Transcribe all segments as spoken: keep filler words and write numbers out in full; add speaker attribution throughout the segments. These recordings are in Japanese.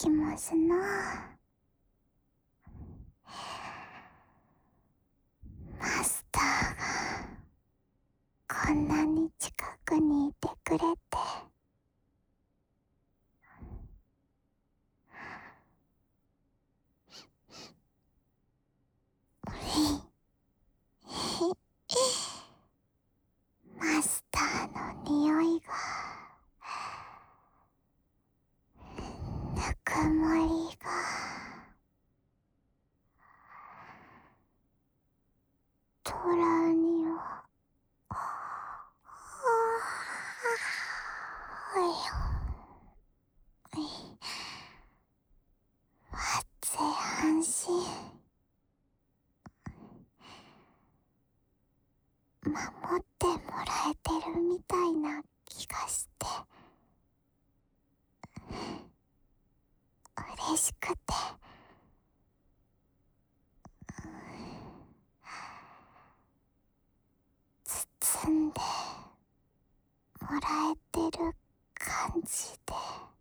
Speaker 1: きますな。マスターがこんなに近くにいてくれて、マスターの匂いが、ぬくもりが、トラには、はいはい熱い安心、守ってもらえてるみたいな気がして、嬉しくて、包んでもらえてる感じで、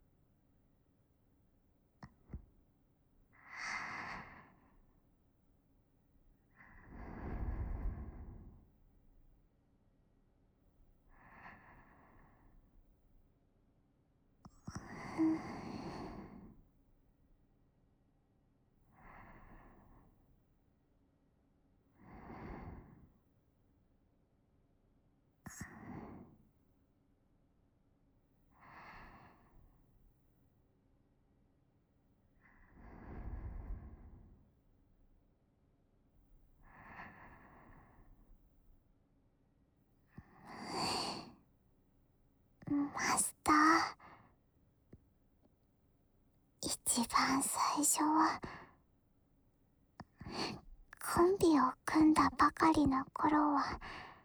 Speaker 1: マスター、一番最初はコンビを組んだばかりの頃は、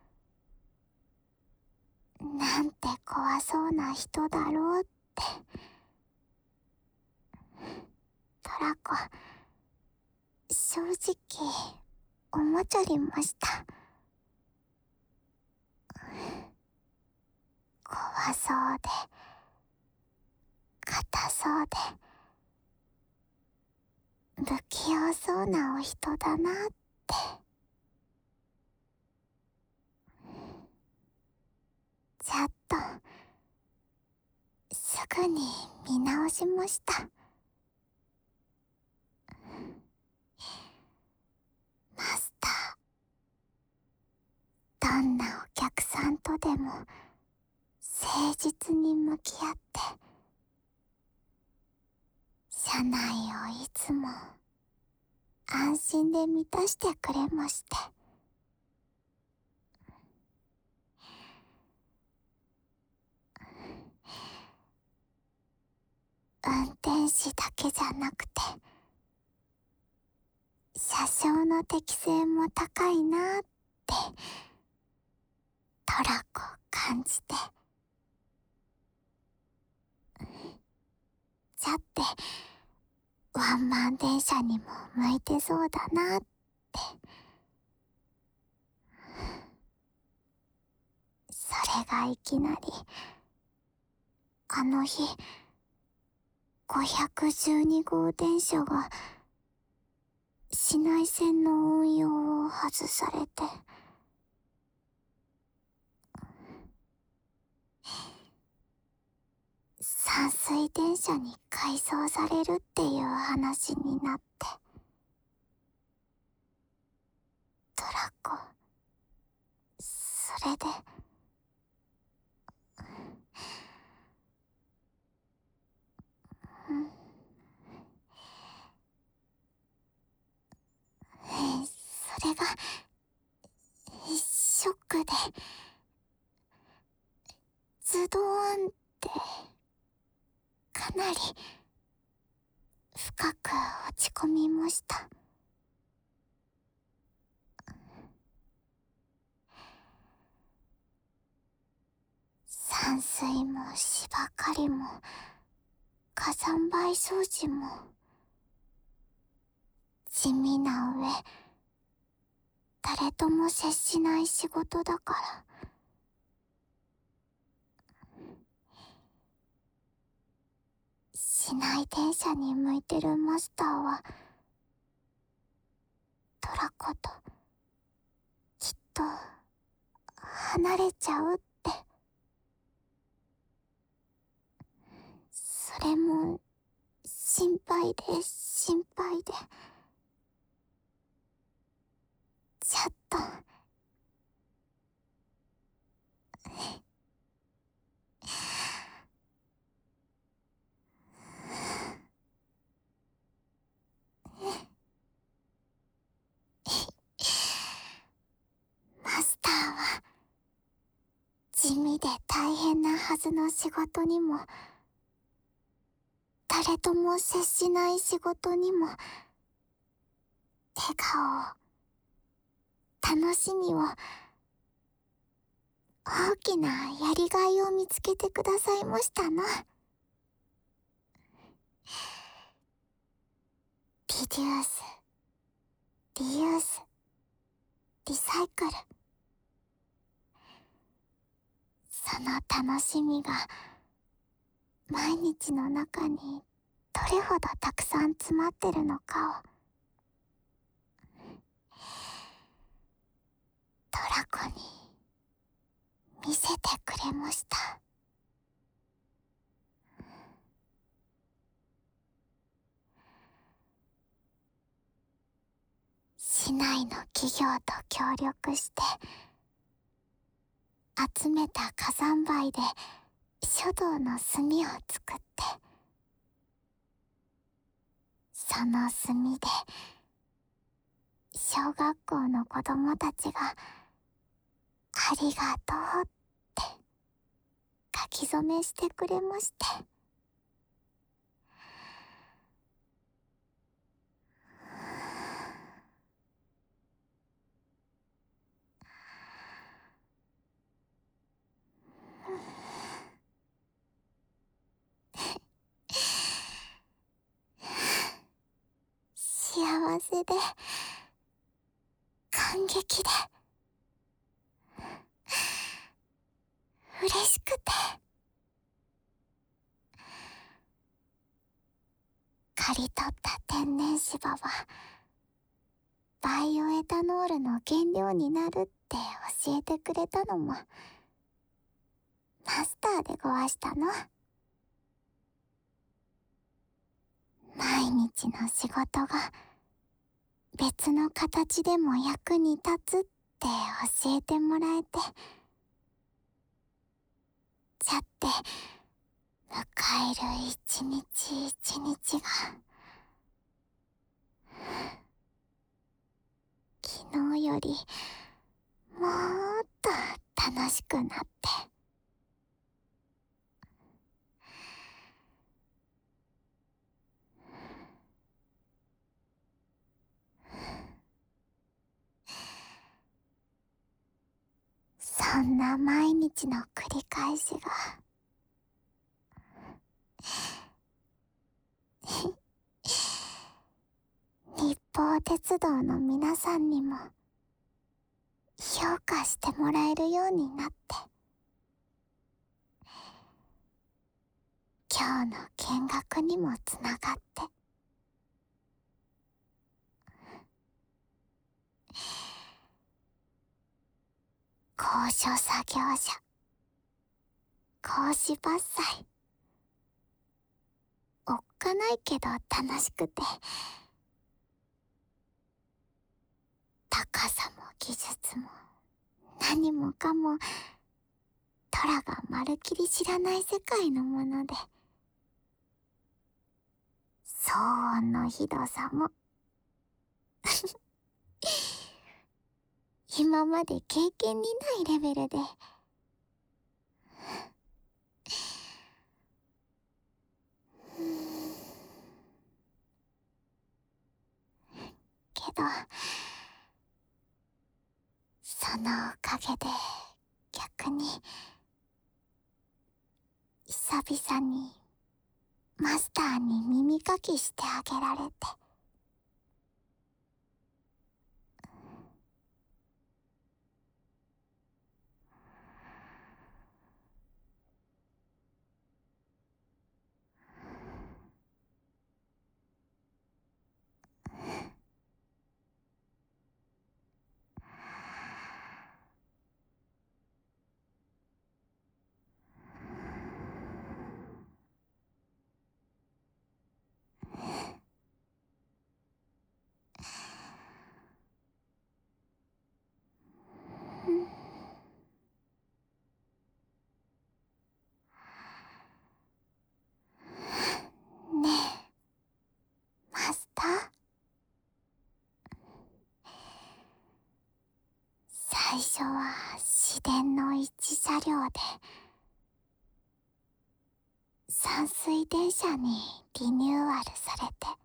Speaker 1: なんて怖そうな人だろうって、トラコ、正直思っちゃりました。怖そうで、硬そうで、不器用そうなお人だなって。ちょっと、すぐに見直しました。マスター、どんなお客さんとでも誠実に向き合って、車内をいつも安心で満たしてくれまして、運転士だけじゃなくて、車掌の適性も高いなって、トラコ感じて、じゃってワンマン電車にも向いてそうだなって。それがいきなり、あの日ごひゃくじゅうにごう電車が市内線の運用を外されて、山水電車に改装されるっていう話になって、トラコ、それで、うん、それがショックで、ズドーンってかなり深く落ち込みました。山水も芝刈りも火山灰掃除も地味な上、誰とも接しない仕事だから、 市内電車に向いてるマスターはトラコときっと離れちゃうって。それも心配で心配で、ちょっとマスターは地味で大変なはずの仕事にも、誰とも接しない仕事にも、笑顔を、楽しみを、大きなやりがいを見つけてくださいましたな。リデュース、リユース、リサイクル。その楽しみが毎日の中にどれほどたくさん詰まってるのかをトラコに見せてくれました。市内の企業と協力して集めた火山灰で書道の墨を作って、その墨で小学校の子供たちがありがとうって書き初めしてくれまして、幸せで感激で嬉しくて、刈り取った天然芝はバイオエタノールの原料になるって教えてくれたのもマスターでごわしたの。毎日の仕事が別の形でも役に立つって教えてもらえて、じゃって迎える一日一日が昨日よりもーっと楽しくなって、そんな毎日の繰り返しが日報鉄道の皆さんにも評価してもらえるようになって、今日の見学にもつながって、高所作業車、格子伐採、おっかないけど楽しくて、高さも技術も何もかもトラがまるっきり知らない世界のもので、騒音のひどさも今まで経験にないレベルで、けどそのおかげで逆に久々にマスターに耳かきしてあげられて、 最初は市電の一車両で山水電車にリニューアルされて、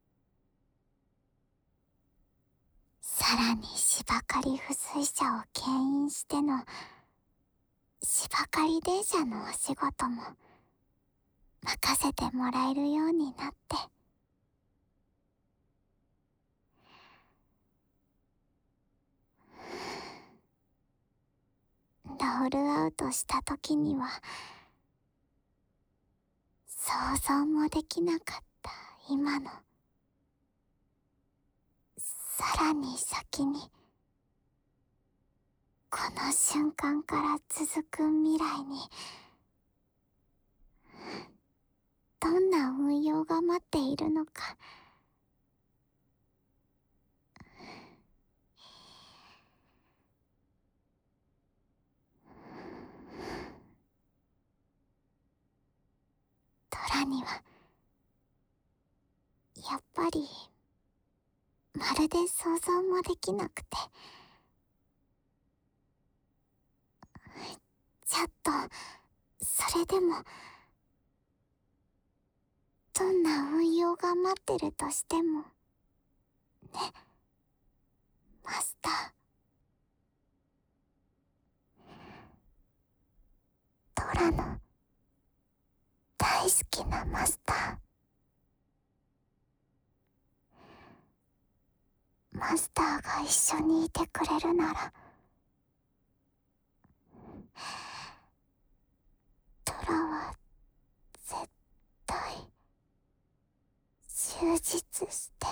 Speaker 1: さらに芝刈り付随車を牽引しての芝刈り電車のお仕事も任せてもらえるようになって、ロールアウトした時には想像もできなかった今の、さらに先に、この瞬間から続く未来にどんな運用が待っているのか。トラにはやっぱりまるで想像もできなくて、ちょっとそれでもどんな運用が待ってるとしてもね、マスター。トラの大好きなマスター。マスターが一緒にいてくれるなら、トラは絶対充実して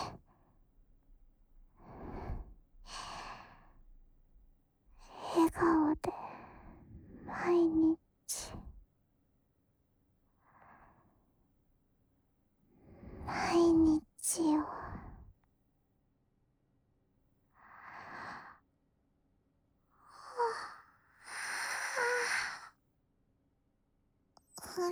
Speaker 1: 笑顔で毎日毎日をはい、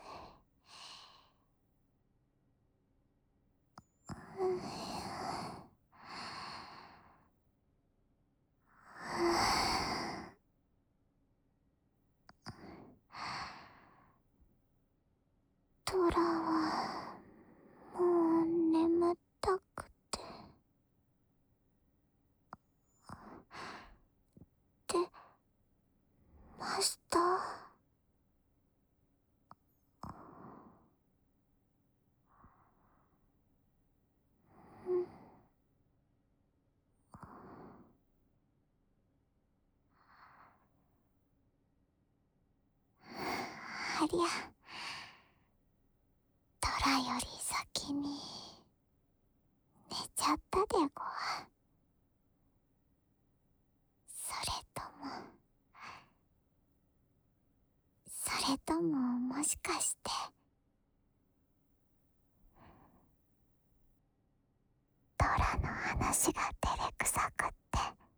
Speaker 1: トラはもう眠たくて、で、マスター、ありゃ、トラより先に寝ちゃったでごわ。それともそれとももしかしてトラの話が照れくさくって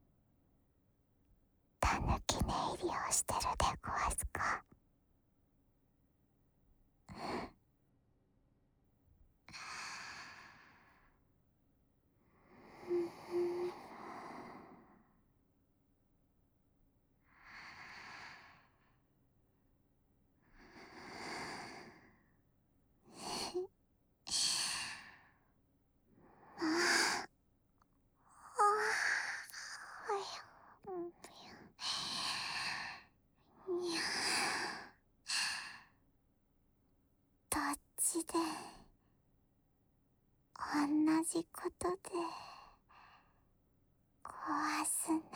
Speaker 1: たぬき寝入りをしてるでごわすか。どっちで同じことで壊すな。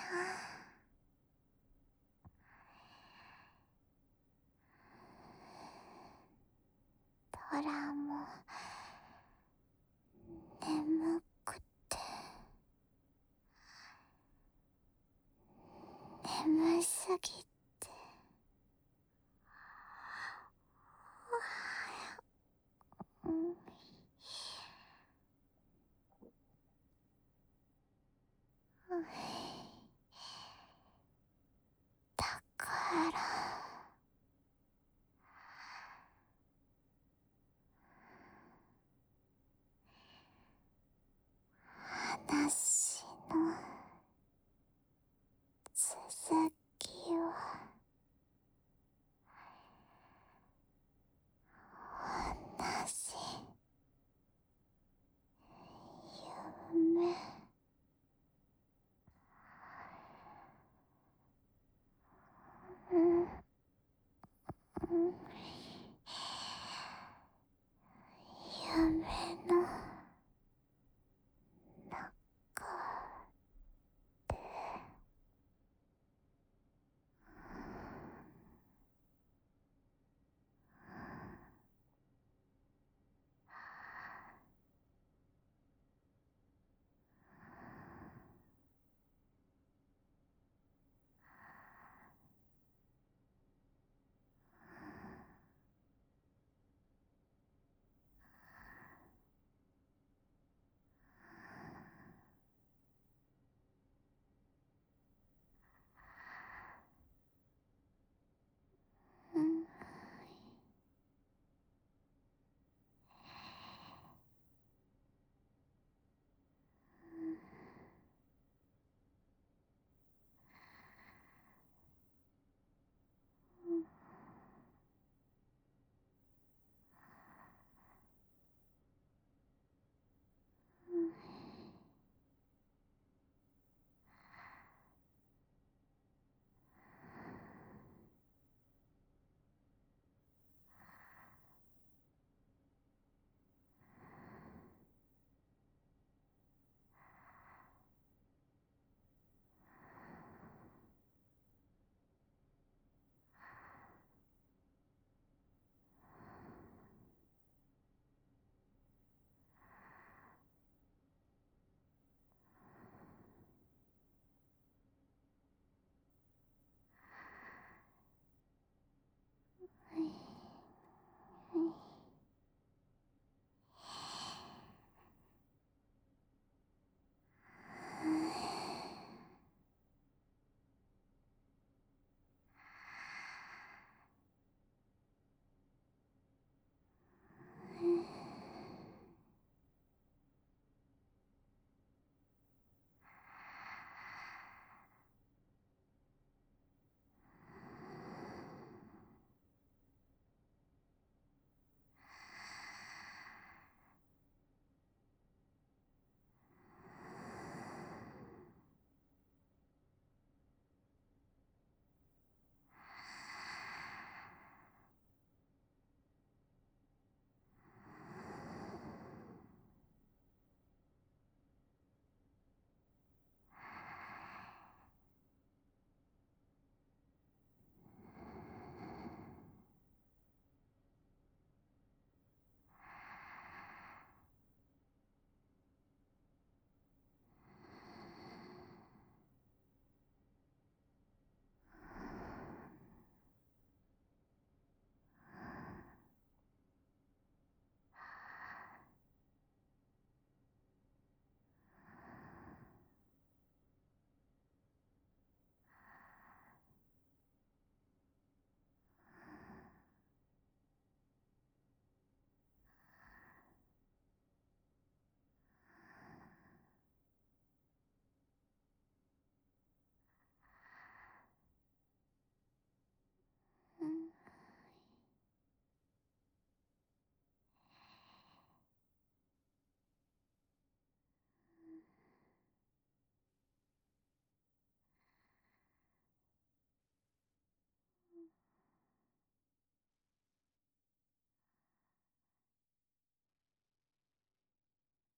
Speaker 1: トラも眠くて眠すぎ